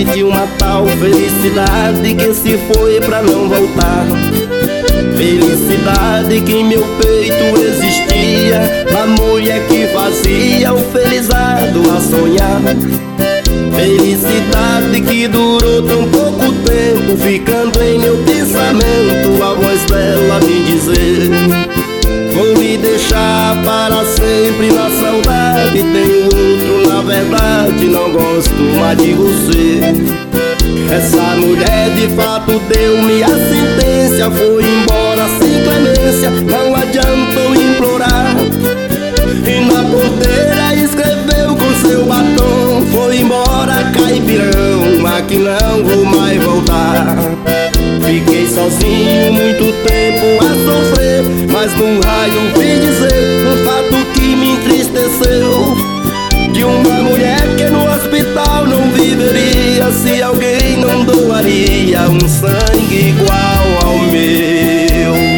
saudade de uma tal felicidade que se foi pra não voltar. Felicidade que em meu peito existia, da mulher que fazia o felizardo a sonhar. Felicidade que durou tão pouco tempo, ficando em meu pensamento a voz dela me dizer: vou me deixar para sempre na saudade, tenho outro, na verdade não gosto mais de você. Essa mulher de fato deu-me a sentença, foi embora sem clemência, não adiantou implorar. E na porteira escreveu com seu batom: foi embora caipirão, aqui não vou mais voltar. Fiquei sozinho muito tempo a sofrer, mas no raio vi dizer um fato que me entristeceu, de uma mulher que no hospital não viveria se alguém não doaria um sangue igual ao meu.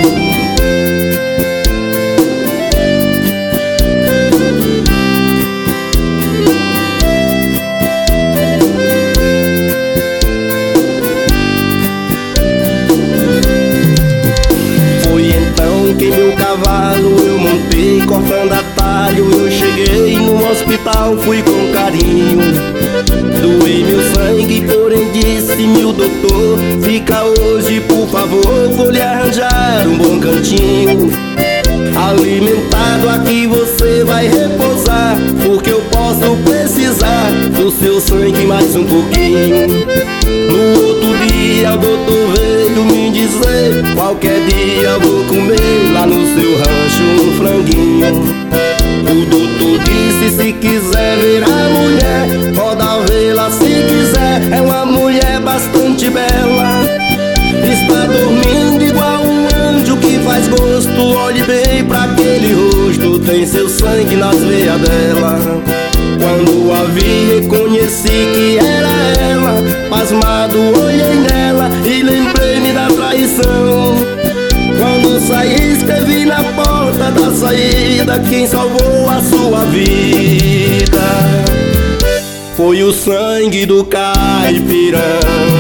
Que meu cavalo eu montei, cortando atalho eu cheguei no hospital, fui com carinho. Doei meu sangue, porém disse-me o doutor: fica hoje por favor, vou lhe arranjar um bom cantinho. Alimentado aqui você vai repousar, porque eu posso precisar do seu sangue mais um pouquinho. No outro dia o doutor veio me dizer: qualquer dia vou comer lá no seu rancho um franguinho. O doutor disse: se quiser ver a mulher, pode vê-la se quiser, é uma mulher bastante bela. Está dormindo igual um anjo que faz gosto, olhe bem pra aquele rosto, tem seu sangue nas veias dela. Quando a vi reconheci que era ela, pasmado olhei nela e lembrei-me da traição. Quando saí escrevi na porta da saída: quem salvou a sua vida foi o sangue do caipirão.